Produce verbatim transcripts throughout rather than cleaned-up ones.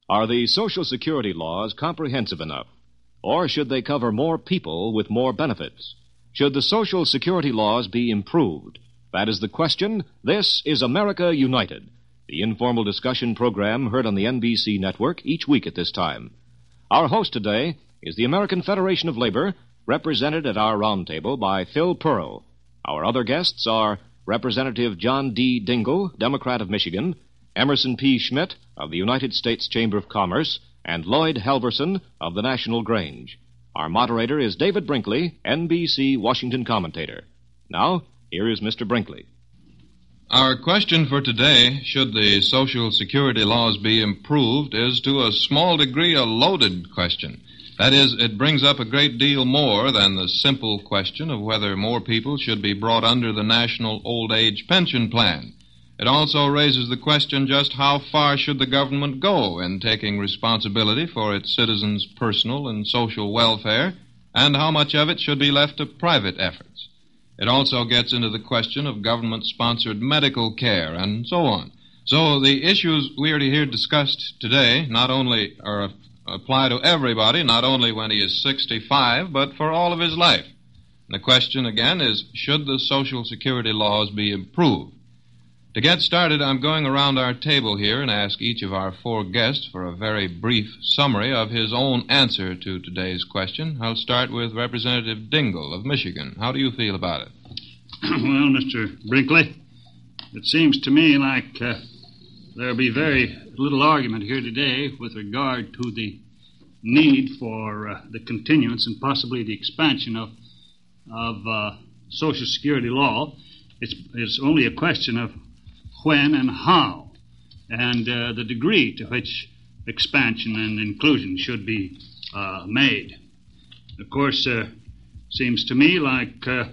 Are the Social Security laws comprehensive enough? Or should they cover more people with more benefits? Should the Social Security laws be improved? That is the question. This is America United, the informal discussion program heard on the N B C network each week at this time. Our host today is the American Federation of Labor, represented at our roundtable by Phil Pearl. Our other guests are Representative John D. Dingell, Democrat of Michigan, Emerson P. Schmidt of the United States Chamber of Commerce, and Lloyd Halverson of the National Grange. Our moderator is David Brinkley, N B C Washington commentator. Now, here is Mister Brinkley. Our question for today, should the Social Security laws be improved, is to a small degree a loaded question. That is, it brings up a great deal more than the simple question of whether more people should be brought under the National Old Age Pension Plan. It also raises the question just how far should the government go in taking responsibility for its citizens' personal and social welfare, and how much of it should be left to private efforts. It also gets into the question of government-sponsored medical care, and so on. So the issues we are to hear discussed today not only are apply to everybody, not only when he is sixty-five, but for all of his life. And the question, again, is, should the Social Security laws be improved? To get started, I'm going around our table here and ask each of our four guests for a very brief summary of his own answer to today's question. I'll start with Representative Dingell of Michigan. How do you feel about it? Well, Mister Brinkley, it seems to me like uh, there'll be very little argument here today with regard to the need for uh, the continuance and possibly the expansion of of uh, Social Security law. It's, it's only a question of when and how, and uh, the degree to which expansion and inclusion should be uh, made. Of course, uh, seems to me like uh,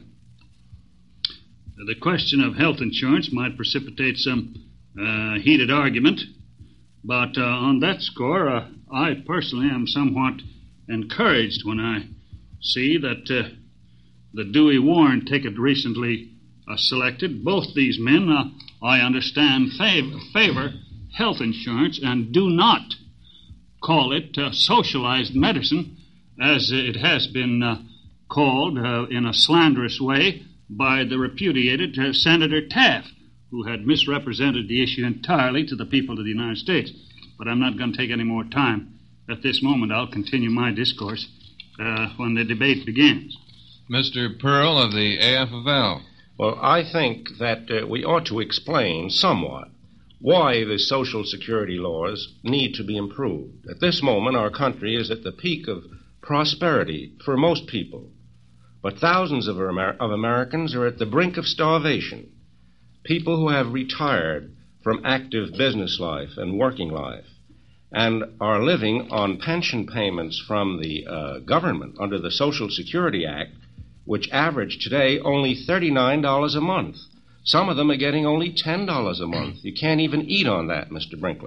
the question of health insurance might precipitate some uh, heated argument, but uh, on that score, uh, I personally am somewhat encouraged when I see that uh, the Dewey Warren ticket recently uh, selected, both these men, uh, I understand, favor, favor health insurance and do not call it uh, socialized medicine, as it has been uh, called uh, in a slanderous way by the repudiated uh, Senator Taft, who had misrepresented the issue entirely to the people of the United States. But I'm not going to take any more time. At this moment, I'll continue my discourse uh, when the debate begins. Mister Pearl of the A F of L. Well, I think that uh, we ought to explain somewhat why the Social Security laws need to be improved. At this moment, our country is at the peak of prosperity for most people, but thousands of, Amer- of Americans are at the brink of starvation. People who have retired from active business life and working life and are living on pension payments from the uh, government under the Social Security Act, which average today only thirty-nine dollars a month. Some of them are getting only ten dollars a month. You can't even eat on that, Mister Brinkley.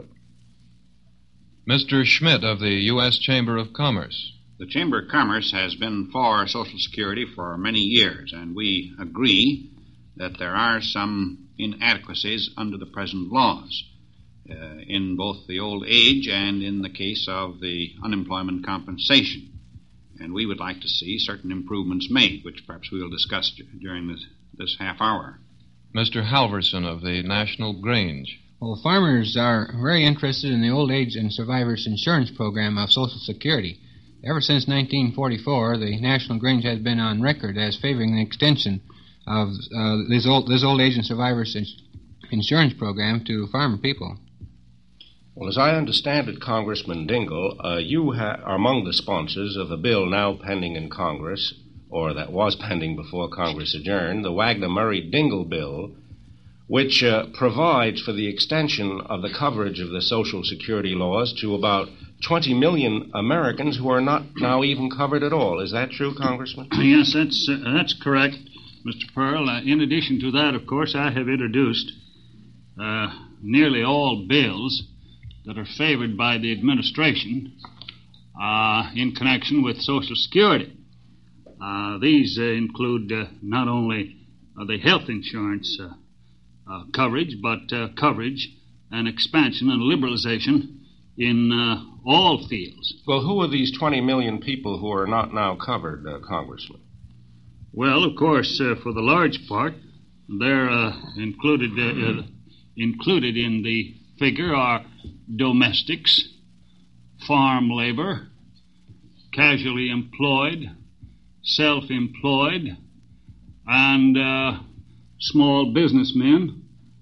Mister Schmidt of the U S Chamber of Commerce. The Chamber of Commerce has been for Social Security for many years, and we agree that there are some inadequacies under the present laws uh, in both the old age and in the case of the unemployment compensation. And we would like to see certain improvements made, which perhaps we will discuss during this, this half hour. Mister Halverson of the National Grange. Well, farmers are very interested in the old age and survivors insurance program of Social Security. Ever since nineteen forty-four, the National Grange has been on record as favoring the extension of uh, this, old, this old age and survivors ins- insurance program to farmer people. Well, as I understand it, Congressman Dingell, uh, you ha- are among the sponsors of a bill now pending in Congress, or that was pending before Congress adjourned, the Wagner-Murray-Dingell bill, which uh, provides for the extension of the coverage of the Social Security laws to about twenty million Americans who are not now even covered at all. Is that true, Congressman? Yes, that's, uh, that's correct, Mister Pearl. Uh, in addition to that, of course, I have introduced uh, nearly all bills that are favored by the administration uh, in connection with Social Security. Uh, these uh, include uh, not only uh, the health insurance uh, uh, coverage, but uh, coverage and expansion and liberalization in uh, all fields. Well, who are these twenty million people who are not now covered, uh, Congressman? Well, of course, uh, for the large part, they're uh, included uh, uh, included in the figure are domestics, farm labor, casually employed, self-employed, and uh, small businessmen,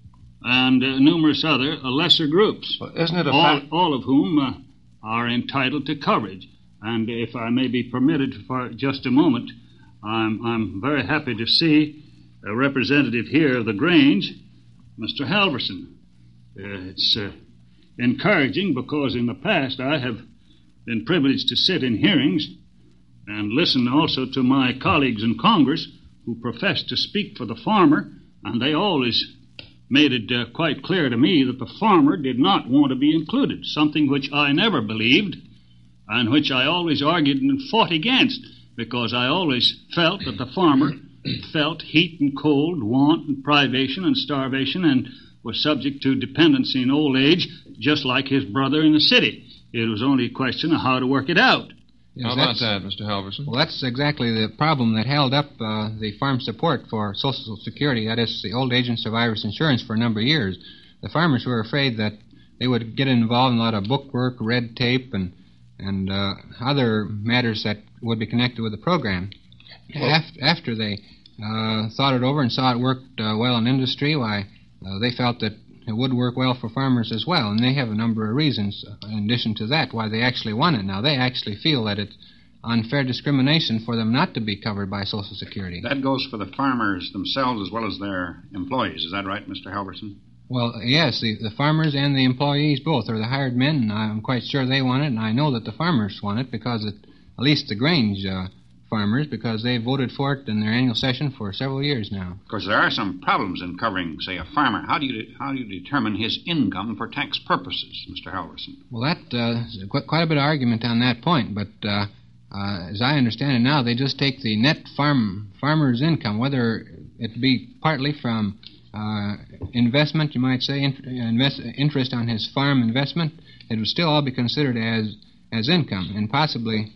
and uh, numerous other uh, lesser groups. Well, isn't it a all, fact? all of whom uh, are entitled to coverage. And if I may be permitted for just a moment, I'm, I'm very happy to see a representative here of the Grange, Mister Halverson. Uh, it's uh, encouraging because in the past I have been privileged to sit in hearings and listen also to my colleagues in Congress who profess to speak for the farmer, and they always made it uh, quite clear to me that the farmer did not want to be included, something which I never believed and which I always argued and fought against, because I always felt that the farmer felt heat and cold, want and privation and starvation, and was subject to dependency in old age, just like his brother in the city. It was only a question of how to work it out. Yes, How about that, Mister Halverson? Well, that's exactly the problem that held up uh, the farm support for Social Security, that is, the old age and survivors insurance, for a number of years. The farmers were afraid that they would get involved in a lot of bookwork, red tape, and and uh, other matters that would be connected with the program. Well, after, after they uh, thought it over and saw it worked uh, well in industry, why, uh, they felt that it would work well for farmers as well, and they have a number of reasons, in addition to that, why they actually want it. Now, they actually feel that it's unfair discrimination for them not to be covered by Social Security. That goes for the farmers themselves as well as their employees. Is that right, Mister Halverson? Well, yes, the, the farmers and the employees both are the hired men, and I'm quite sure they want it, and I know that the farmers want it because it, at least the Grange uh, farmers, because they voted for it in their annual session for several years now. Of course, there are some problems in covering, say, a farmer. How do you how do you determine his income for tax purposes, Mister Halverson? Well, that uh, is quite a bit of argument on that point, but uh, uh, as I understand it now, they just take the net farm farmer's income, whether it be partly from uh, investment, you might say, in, invest, interest on his farm investment, it would still all be considered as as income, and possibly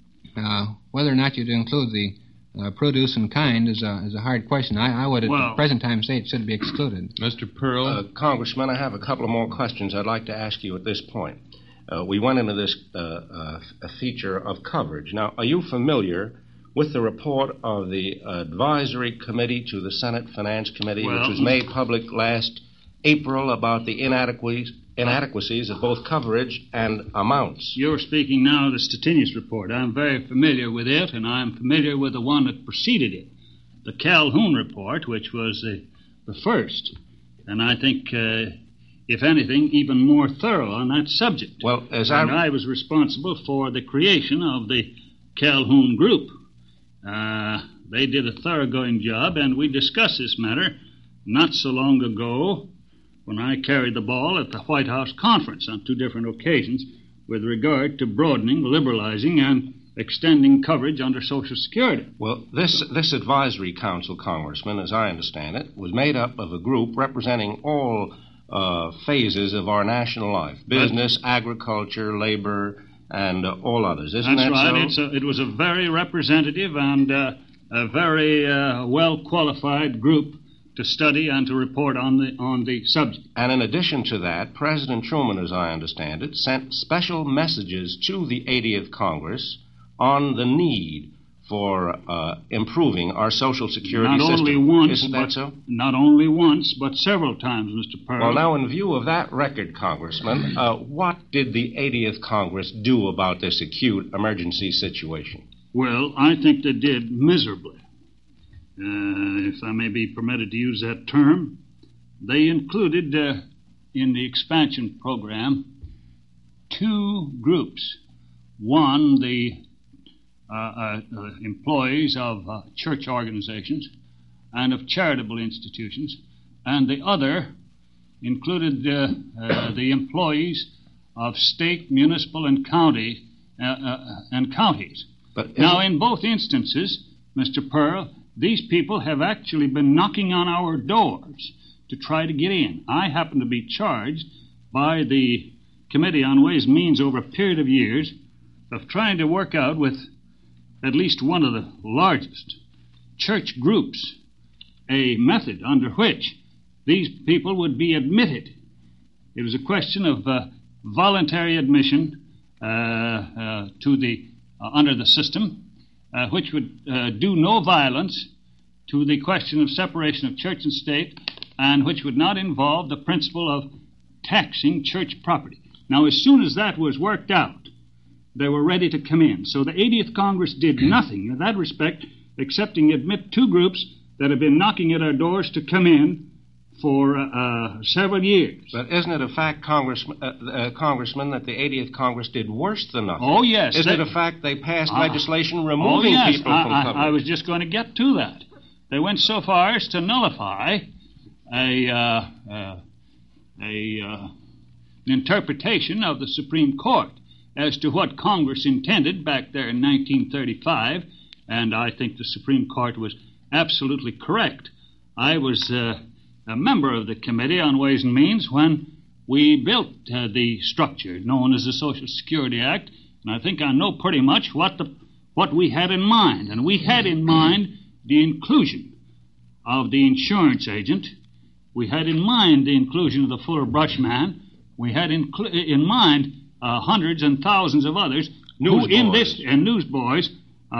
uh, whether or not you'd include the uh, produce in kind is a, is a hard question. I, I would at well, the present time say it should be excluded. Mister Pearl? Uh, Congressman, I have a couple of more questions I'd like to ask you at this point. Uh, we went into this uh, uh, a feature of coverage. Now, are you familiar with the report of the Advisory Committee to the Senate Finance Committee, well, which was made public last April about the inadequacies, inadequacies of both coverage and amounts? You're speaking now of the Stettinius report. I'm very familiar with it, and I'm familiar with the one that preceded it, the Calhoun report, which was the, the first, and I think, uh, if anything, even more thorough on that subject. Well, as and I... I was responsible for the creation of the Calhoun group. Uh, they did a thoroughgoing job, and we discussed this matter not so long ago when I carried the ball at the White House conference on two different occasions with regard to broadening, liberalizing, and extending coverage under Social Security. Well, this this advisory council, Congressman, as I understand it, was made up of a group representing all uh, phases of our national life: business, That's, agriculture, labor, and uh, all others. Isn't That's that right. so? It's a, it was a very representative and uh, a very uh, well-qualified group to study and to report on the on the subject. And in addition to that, President Truman, as I understand it, sent special messages to the eightieth Congress on the need for uh, improving our Social Security not system. Only once, Isn't but, that so? Not only once, but several times, Mister Pearl. Well, now, in view of that record, Congressman, uh, what did the eightieth Congress do about this acute emergency situation? Well, I think they did miserably. Uh, if I may be permitted to use that term, they included uh, in the expansion program two groups. One, the uh, uh, uh, employees of uh, church organizations and of charitable institutions, and the other included uh, uh, the employees of state, municipal, and county uh, uh, and counties. But now, in both instances, Mister Pearl, these people have actually been knocking on our doors to try to get in. I happen to be charged by the Committee on Ways and Means over a period of years of trying to work out with at least one of the largest church groups a method under which these people would be admitted. It was a question of uh, voluntary admission uh, uh, to the uh, under the system, uh, which would uh, do no violence to the question of separation of church and state, and which would not involve the principle of taxing church property. Now, as soon as that was worked out, they were ready to come in. So the eightieth Congress did nothing in that respect, excepting admit two groups that have been knocking at our doors to come in for uh, uh, several years. But isn't it a fact, Congress, uh, uh, Congressman, that the eightieth Congress did worse than nothing? Oh, yes. Isn't they, it a fact they passed uh, legislation removing oh, yes. people I, from I, coverage? I was just going to get to that. They went so far as to nullify a, uh, uh, a uh, an interpretation of the Supreme Court as to what Congress intended back there in nineteen thirty-five, and I think the Supreme Court was absolutely correct. I was uh, a member of the Committee on Ways and Means when we built uh, the structure known as the Social Security Act, and I think I know pretty much what the what we had in mind. And we had in mind the inclusion of the insurance agent. We had in mind the inclusion of the Fuller Brush man. We had in, in mind uh, hundreds and thousands of others who in this and newsboys uh, uh,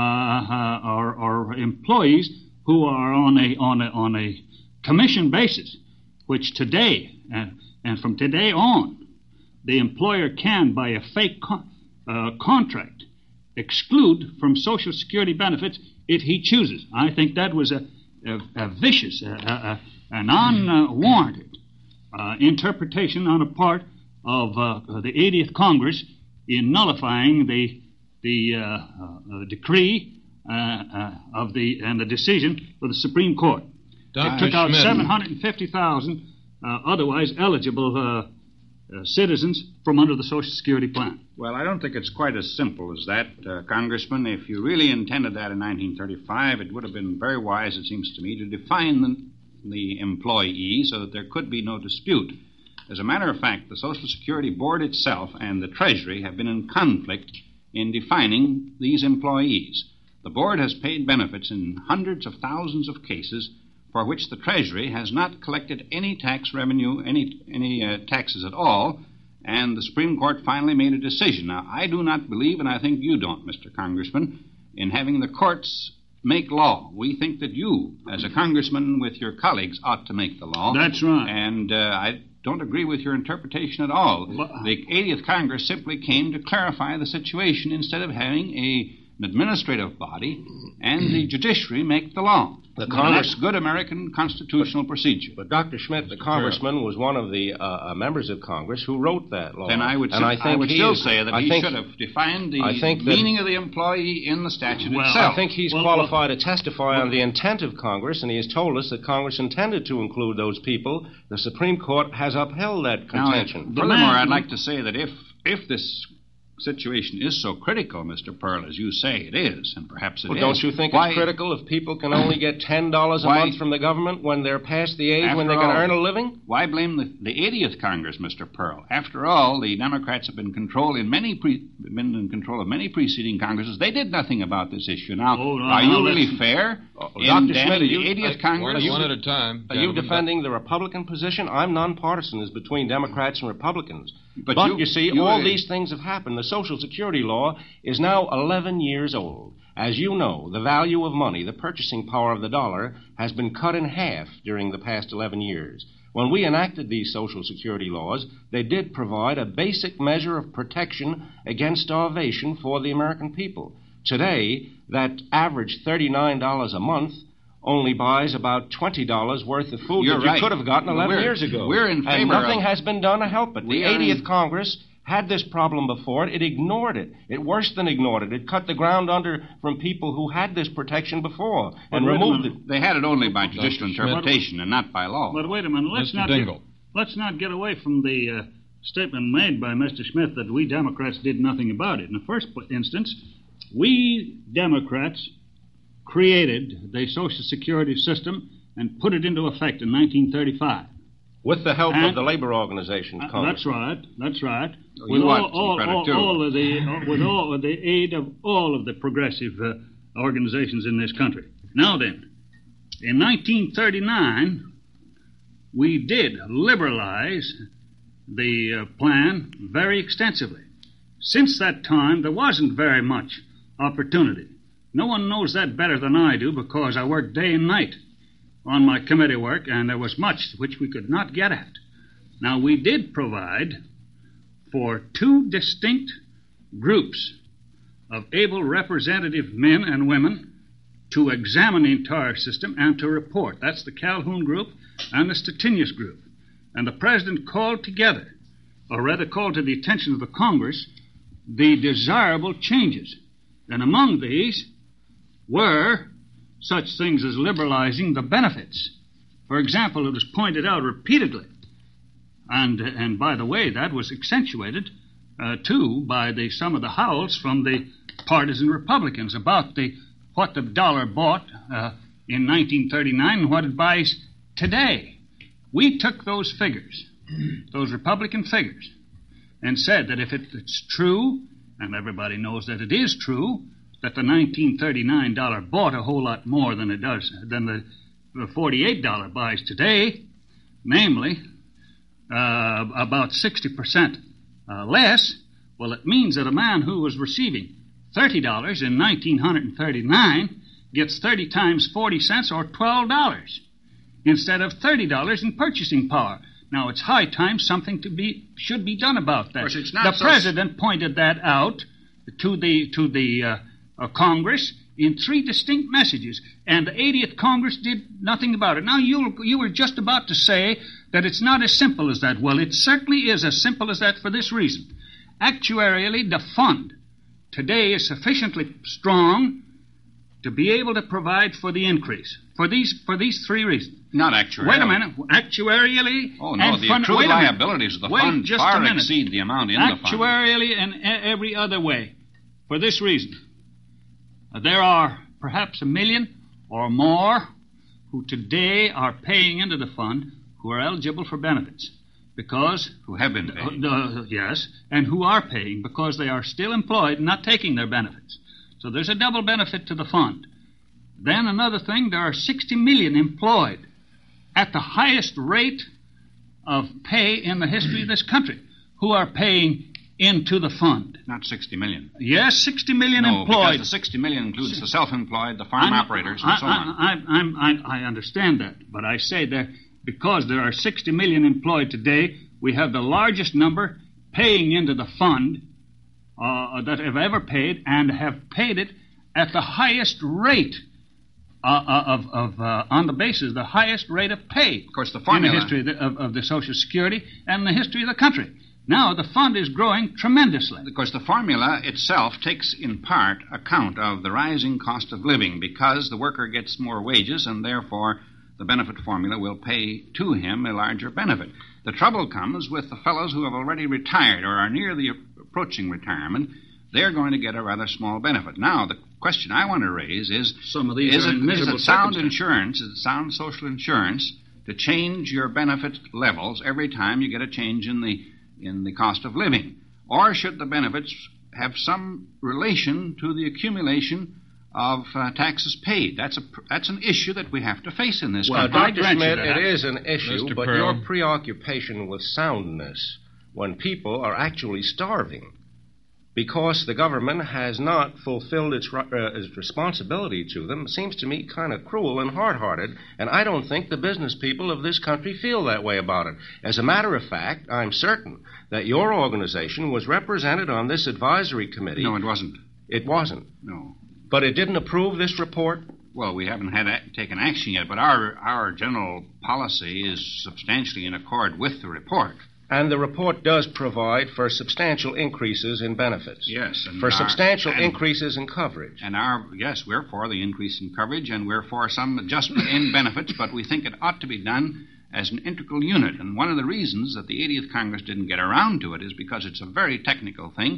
are, are employees who are on a on a on a commission basis, which today and, and from today on, the employer can, by a fake con- uh, contract, exclude from Social Security benefits if he chooses. I think that was a, a, a vicious, a, a, an unwarranted uh, interpretation on a part of uh, the eightieth Congress in nullifying the the uh, uh, decree uh, uh, of the and the decision of the Supreme Court. Doctor It took out Schmidt. seven hundred fifty thousand uh, otherwise eligible uh, uh, citizens from under the Social Security plan. Well, I don't think it's quite as simple as that, uh, Congressman. If you really intended that in nineteen thirty-five, it would have been very wise, it seems to me, to define the, the employee so that there could be no dispute. As a matter of fact, the Social Security Board itself and the Treasury have been in conflict in defining these employees. The Board has paid benefits in hundreds of thousands of cases for which the Treasury has not collected any tax revenue, any, any uh, taxes at all, and the Supreme Court finally made a decision. Now, I do not believe, and I think you don't, Mister Congressman, in having the courts make law. We think that you, as a congressman with your colleagues, ought to make the law. That's right. And uh, I don't agree with your interpretation at all. But- The eightieth Congress simply came to clarify the situation instead of having a, an administrative body and the judiciary make the law. The And Congress- that's good American constitutional procedure. But Doctor Schmidt, the congressman, was one of the uh, uh, members of Congress who wrote that law. Then I would, and s- I think I would he still is- say that I he think, should have defined the I think that- meaning of the employee in the statute Well, itself. I think he's Well, qualified to testify on the intent of Congress, and he has told us that Congress intended to include those people. The Supreme Court has upheld that Now, contention. The furthermore, man- I'd like to say that if if this situation is so critical, Mister Pearl, as you say it is, and perhaps it Well, is, don't you think why, it's critical if people can only get ten dollars a Why- month from the government when they're past the age when After they can all- earn a living? Why blame the, the eightieth Congress, Mister Pearl? After all, the Democrats have been control in many pre, been in control of many preceding Congresses. They did nothing about this issue. Now, Oh, no, are no, you really listen. fair Oh, in Doctor damning Schmidt, are the you- eightieth I- Congress? One, one at a time. Are you gentlemen. defending the Republican position? I'm nonpartisan. It's between Democrats and Republicans. But But, you- you, see, you- all these things have happened. The Social Security law is now eleven years old. As you know, the value of money, the purchasing power of the dollar, has been cut in half during the past eleven years. When we enacted these Social Security laws, they did provide a basic measure of protection against starvation for the American people. Today, that average thirty-nine dollars a month only buys about twenty dollars worth of food You're that you right. could have gotten eleven We're- years ago. we're in And favor nothing of- has been done to help it. We The are in- eightieth Congress had this problem before it. It ignored it. It worse than ignored it. It cut the ground under from people who had this protection before and wait a removed minute. it. They had it only by judicial Schmidt. interpretation and not by law. But wait a minute. Let's Mister not Dingle. Get, let's not get away from the uh, statement made by Mister Smith that we Democrats did nothing about it. In the first instance, we Democrats created the Social Security system and put it into effect in nineteen thirty-five. With the help and, of the labor organizations, uh, Congressman. That's right. That's right. Oh, with you all, want some all, credit, all, too. all of the, uh, with all with the aid of all of the progressive uh, organizations in this country. Now then, in nineteen thirty-nine, we did liberalize the uh, plan very extensively. Since that time, there wasn't very much opportunity. No one knows that better than I do because I worked day and night on my committee work, and there was much which we could not get at. Now, we did provide for two distinct groups of able representative men and women to examine the entire system and to report. That's the Calhoun group and the Stettinius group. And the President called together, or rather called to the attention of the Congress, the desirable changes. And among these were such things as liberalizing the benefits. For example, it was pointed out repeatedly, and and by the way, that was accentuated, uh, too, by the some of the howls from the partisan Republicans about the what the dollar bought uh, in nineteen thirty-nine and what it buys today. We took those figures, those Republican figures, and said that if it, it's true, and everybody knows that it is true, that the nineteen thirty-nine dollar bought a whole lot more than it does than the, the forty-eight dollar buys today, namely uh, about sixty percent uh, less. Well, it means that a man who was receiving thirty dollars in nineteen thirty-nine gets thirty times forty cents, or twelve dollars, instead of thirty dollars in purchasing power. Now, it's high time something to be should be done about that. Of course, it's not the so President pointed that out to the to the uh, uh, Congress in three distinct messages, and the eightieth Congress did nothing about it. Now, you you were just about to say that it's not as simple as that. Well, it certainly is as simple as that for this reason. Actuarially, the fund today is sufficiently strong to be able to provide for the increase for these for these three reasons. Not actuarially. Wait a minute. Actuarially. Oh, no, and the fund- accrued wait a minute. liabilities of the Wait fund just far a minute. exceed the amount in the fund. Actuarially and e- every other way. For this reason, uh, there are perhaps a million or more who today are paying into the fund who are eligible for benefits. Because... Who have been paid. Uh, uh, yes, and who are paying because they are still employed and not taking their benefits. So there's a double benefit to the fund. Then another thing, there are sixty million employed at the highest rate of pay in the history of this country who are paying into the fund. Not sixty million. Yes, sixty million no, employed. because the sixty million includes the self-employed, the farm I'm- operators, and I, so on. I, I, I'm- I, I understand that, but I say that because there are sixty million employed today, we have the largest number paying into the fund uh, that have ever paid, and have paid it at the highest rate uh, of, of uh, on the basis the highest rate of pay. Of course, the formula- in the history of the, of, of the Social Security and the history of the country. Now the fund is growing tremendously. Because the formula itself takes in part account of the rising cost of living, because the worker gets more wages and therefore the benefit formula will pay to him a larger benefit. The trouble comes with the fellows who have already retired or are near the approaching retirement. They're going to get a rather small benefit. Now, the question I want to raise is, Some of these is are it, in is miserable it sound circumstances. insurance, is it sound social insurance to change your benefit levels every time you get a change in the in the cost of living? Or should the benefits have some relation to the accumulation of uh, taxes paid? That's a that's an issue that we have to face in this Well, country. I'd Doctor grant you Schmidt, that. it is an issue, Mister but Pearl. your preoccupation with soundness when people are actually starving because the government has not fulfilled its, uh, its responsibility to them seems to me kind of cruel and hard-hearted, and I don't think the business people of this country feel that way about it. As a matter of fact, I'm certain that your organization was represented on this advisory committee. No, it wasn't. It wasn't. No. But it didn't approve this report? Well, we haven't had a, taken action yet, but our our general policy is substantially in accord with the report. And the report does provide for substantial increases in benefits. Yes, and For our- substantial and- increases in coverage. And our yes, we're for the increase in coverage, and we're for some adjustment in benefits, but we think it ought to be done as an integral unit. And one of the reasons that the eightieth Congress didn't get around to it is because it's a very technical thing.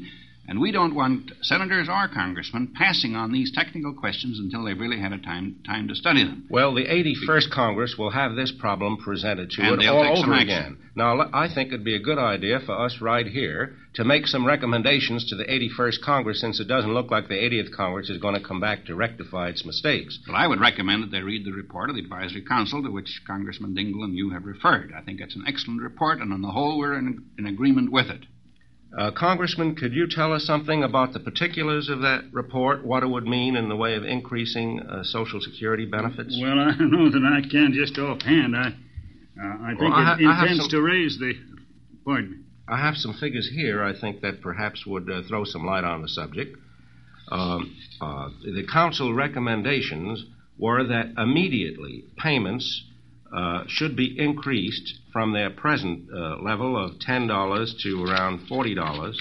And we don't want senators or congressmen passing on these technical questions until they've really had a time time to study them. Well, the eighty-first Congress will have this problem presented to And it they'll all take some over action. again. Now, I think it'd be a good idea for us right here to make some recommendations to the eighty-first Congress, since it doesn't look like the eightieth Congress is going to come back to rectify its mistakes. Well, I would recommend that they read the report of the Advisory Council to which Congressman Dingell and you have referred. I think it's an excellent report, and on the whole, we're in, in agreement with it. Uh, Congressman, could you tell us something about the particulars of that report, what it would mean in the way of increasing uh, Social Security benefits? Well, I don't know that I can just offhand. I, uh, I think Well, I ha- it I have intends some- to raise the... Pardon me. I have some figures here I think that perhaps would uh, throw some light on the subject. Um, uh, the Council recommendations were that immediately payments uh, should be increased from their present uh, level of ten dollars to around forty dollars,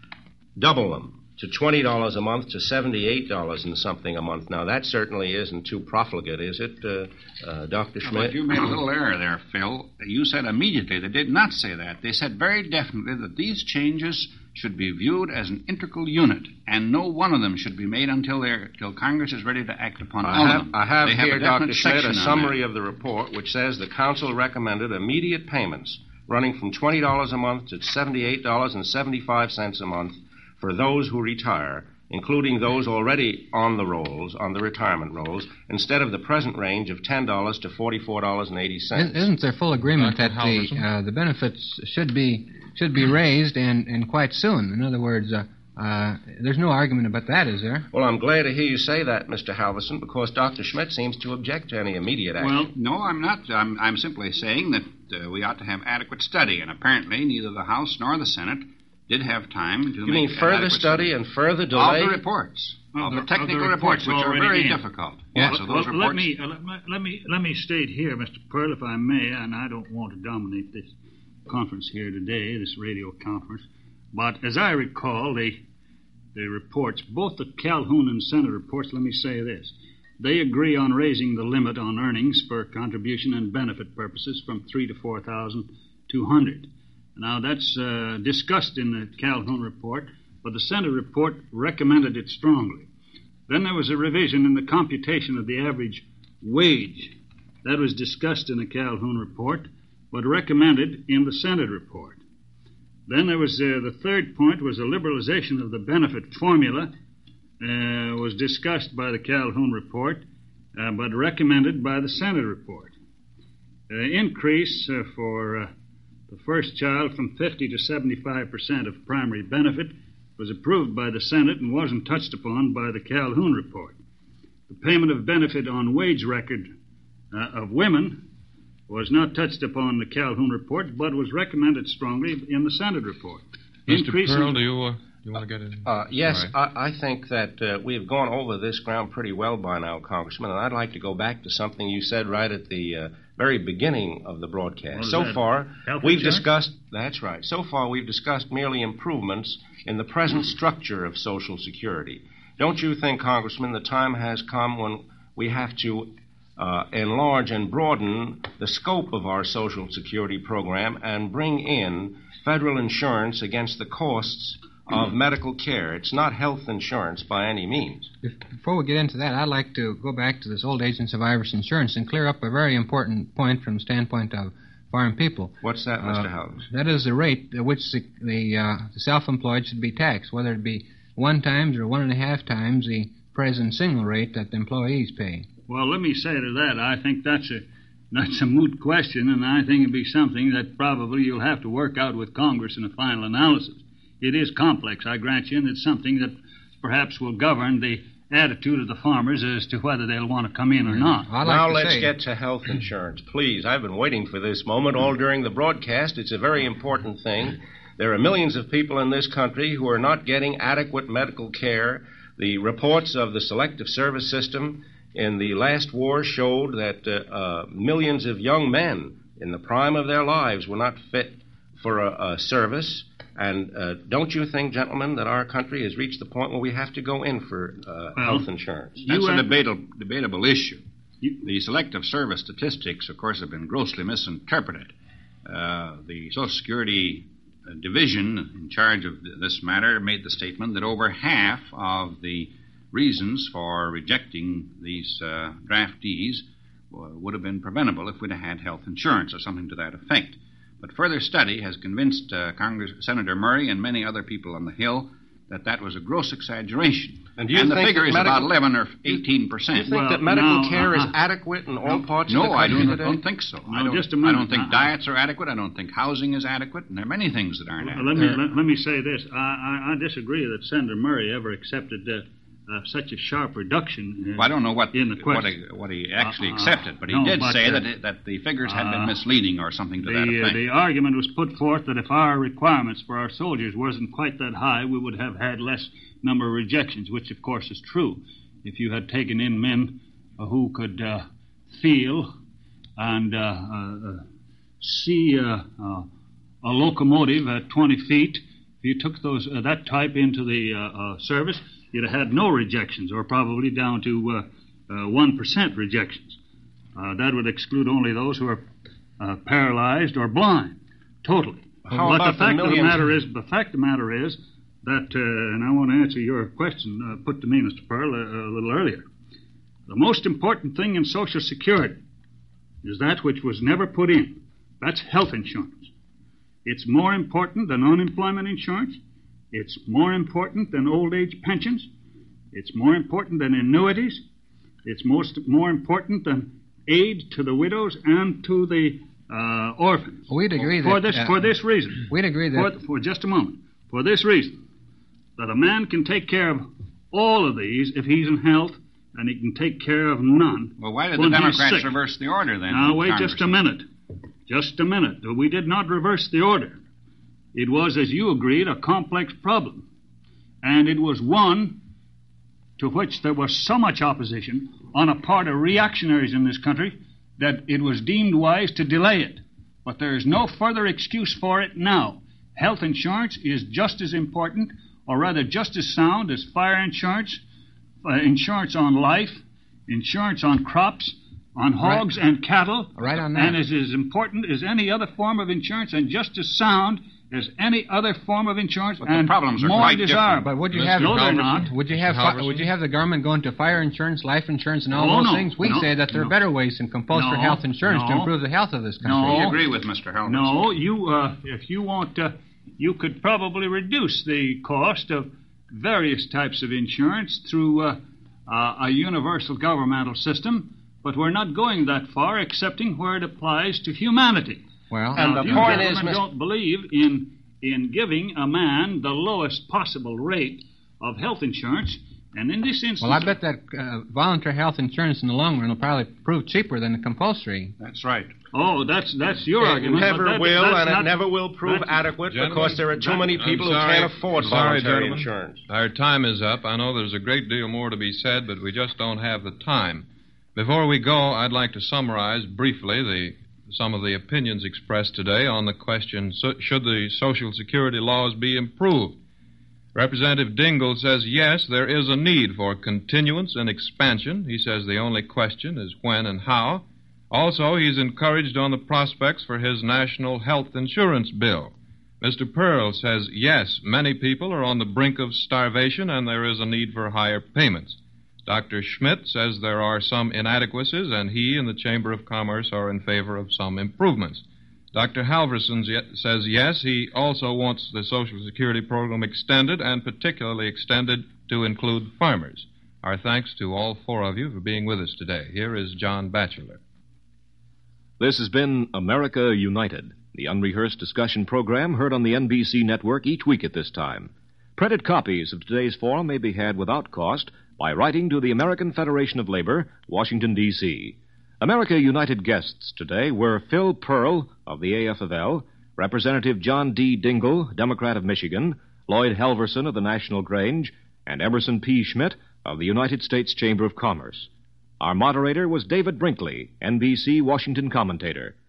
double them to twenty dollars a month to seventy-eight dollars and something a month. Now, that certainly isn't too profligate, is it, uh, uh, Doctor Well, Schmidt? but you made a little error there, Phil. You said immediately. They did not say that. They said very definitely that these changes should be viewed as an integral unit, and no one of them should be made until they're until Congress is ready to act upon I all have, of them. I have They here, a definite Doctor Schmidt, section a on summary that. of the report which says the Council recommended immediate payments running from twenty dollars a month to seventy-eight dollars and seventy-five cents a month for those who retire, including those already on the rolls, on the retirement rolls, instead of the present range of ten dollars to forty-four dollars and eighty cents. Isn't there full agreement Doctor that the Halverson? uh, the benefits should be should be raised and, and quite soon? In other words, uh, uh, there's no argument about that, is there? Well, I'm glad to hear you say that, Mister Halverson, because Doctor Schmidt seems to object to any immediate action. Well, no, I'm not. I'm, I'm simply saying that uh, we ought to have adequate study, and apparently neither the House nor the Senate did have time to you make mean further adequate study and further delay? Of the reports. Of Of the- the technical of the reports, reports which are already very in. difficult. Yeah. So Well, those well, reports... let me uh, let, me- let me let me state here, Mister Pearl, if I may, and I don't want to dominate this conference here today, this radio conference, but as I recall, the the reports, both the Calhoun and Senate reports, let me say this: they agree on raising the limit on earnings for contribution and benefit purposes from three to four thousand two hundred. Now that's uh, discussed in the Calhoun report, but the Senate report recommended it strongly. Then there was a revision in the computation of the average wage. That was discussed in the Calhoun report, but recommended in the Senate report. Then there was uh, the third point was a liberalization of the benefit formula, uh, was discussed by the Calhoun report, uh, but recommended by the Senate report. Uh, increase uh, for uh, the first child from fifty to seventy-five percent of primary benefit was approved by the Senate and wasn't touched upon by the Calhoun report. The payment of benefit on wage record uh, of women was not touched upon in the Calhoun report, but was recommended strongly in the Senate report. Mister Increasing- Pearl, do you, uh, you want to get in? Uh, yes, All right. I, I think that uh, we have gone over this ground pretty well by now, Congressman, and I'd like to go back to something you said right at the uh, very beginning of the broadcast. What is So that? far, Health we've insurance? discussed, that's right, so far we've discussed merely improvements in the present structure of Social Security. Don't you think, Congressman, the time has come when we have to uh, enlarge and broaden the scope of our Social Security program and bring in federal insurance against the costs of medical care? It's not health insurance by any means. If, before we get into that, I'd like to go back to this old age and survivors insurance and clear up a very important point from the standpoint of foreign people. What's that, Mister Uh, Howells? That is the rate at which the, the, uh, the self-employed should be taxed, whether it be one times or one and a half times the present single rate that the employees pay. Well, let me say to that, I think that's a that's a moot question, and I think it'd be something that probably you'll have to work out with Congress in a final analysis. It is complex, I grant you, and it's something that perhaps will govern the attitude of the farmers as to whether they'll want to come in or not. I'd like now to let's say, get to health insurance, please. I've been waiting for this moment all during the broadcast. It's a very important thing. There are millions of people in this country who are not getting adequate medical care. The reports of the Selective Service System in the last war showed that uh, uh, millions of young men in the prime of their lives were not fit for a, a service. And uh, don't you think, gentlemen, that our country has reached the point where we have to go in for uh, Well, health insurance? You That's a have- debatable, debatable issue. You- The Selective Service statistics, of course, have been grossly misinterpreted. Uh, the Social Security division in charge of this matter made the statement that over half of the reasons for rejecting these uh, draftees would have been preventable if we'd have had health insurance or something to that effect. But further study has convinced uh, Congress, Senator Murray and many other people on the Hill that that was a gross exaggeration. And, do you and the think figure is medical, about eleven or eighteen percent. Do you think well, that medical no, care uh, is adequate in all no, parts no, of the I country don't, today? don't think so. No, I don't, just a minute. I don't think Uh, diets are adequate. I don't think housing is adequate. And there are many things that aren't Well, adequate. let me let, let me say this. I, I, I disagree that Senator Murray ever accepted uh, uh, such a sharp reduction. Uh, Well, I don't know what in the what question. he, what he actually Uh, uh, accepted, but he no, did but, say uh, that it, that the figures had been uh, misleading or something to that The, uh, effect. the argument was put forth that if our requirements for our soldiers wasn't quite that high, we would have had less number of rejections, which of course is true. If you had taken in men uh, who could uh, feel and uh, uh, see uh, uh, a locomotive at twenty feet, if you took those uh, that type into the uh, uh, service, you'd have had no rejections, or probably down to uh, uh, one percent rejections. Uh, that would exclude only those who are uh, paralyzed or blind, totally. How but about the fact the of the millions- matter is, the fact of the matter is that, uh, and I want to answer your question uh, put to me, Mister Pearl, a, a little earlier. The most important thing in Social Security is that which was never put in. That's health insurance. It's more important than unemployment insurance. It's more important than old age pensions. It's more important than annuities. It's most more important than aid to the widows and to the uh, orphans. We'd agree for that, this uh, for this reason. We'd agree that. For, for just a moment. For this reason, that a man can take care of all of these if he's in health, and he can take care of none. Well, why did the when he's Democrats sick. reverse the order then? Now, wait just a Congressman? minute. Just a minute. We did not reverse the order. It was, as you agreed, a complex problem. And it was one to which there was so much opposition on a part of reactionaries in this country that it was deemed wise to delay it. But there is no further excuse for it now. Health insurance is just as important, or rather just as sound, as fire insurance, uh, insurance on life, insurance on crops, on hogs Right. and cattle, Right on that. and is as important as any other form of insurance, and just as sound as any other form of insurance, But the and problems are more quite desirable. But would you Mister have No, they're Halverson? not. would you have Mister fi- Halverson? would you have the government going to fire insurance, life insurance, and all Oh, those no. things? We No. say that there are No. better ways than compulsory No. health insurance to No. improve the health of this country. No. We agree with Mister Halverson. No, you, uh, if you want, uh, you could probably reduce the cost of various types of insurance through uh, uh, a universal governmental system, but we're not going that far, excepting where it applies to humanity. Well, And Now, the if you point is, gentlemen Mister don't believe in in giving a man the lowest possible rate of health insurance, and in this instance, well, I bet that uh, voluntary health insurance in the long run will probably prove cheaper than the compulsory. That's right. oh, that's that's your It argument. but never that- will, that's and not- it never will prove that's- adequate Gentlemen, because there are too many I'm people who sorry. can't afford Sorry, voluntary gentlemen. insurance. Our time is up. I know there's a great deal more to be said, but we just don't have the time. Before we go, I'd like to summarize briefly the some of the opinions expressed today on the question, so, should the Social Security laws be improved? Representative Dingell says, yes, there is a need for continuance and expansion. He says the only question is when and how. Also, he's encouraged on the prospects for his national health insurance bill. Mister Pearl says, yes, many people are on the brink of starvation and there is a need for higher payments. Doctor Schmidt says there are some inadequacies and he and the Chamber of Commerce are in favor of some improvements. Doctor Halverson says, yes, he also wants the Social Security program extended and particularly extended to include farmers. Our thanks to all four of you for being with us today. Here is John Batchelor. This has been America United, the unrehearsed discussion program heard on the N B C network each week at this time. Printed copies of today's forum may be had without cost by writing to the American Federation of Labor, Washington, D C America United guests today were Phil Pearl of the A F of L, Representative John D. Dingell, Democrat of Michigan, Lloyd Halverson of the National Grange, and Emerson P. Schmidt of the United States Chamber of Commerce. Our moderator was David Brinkley, N B C Washington commentator.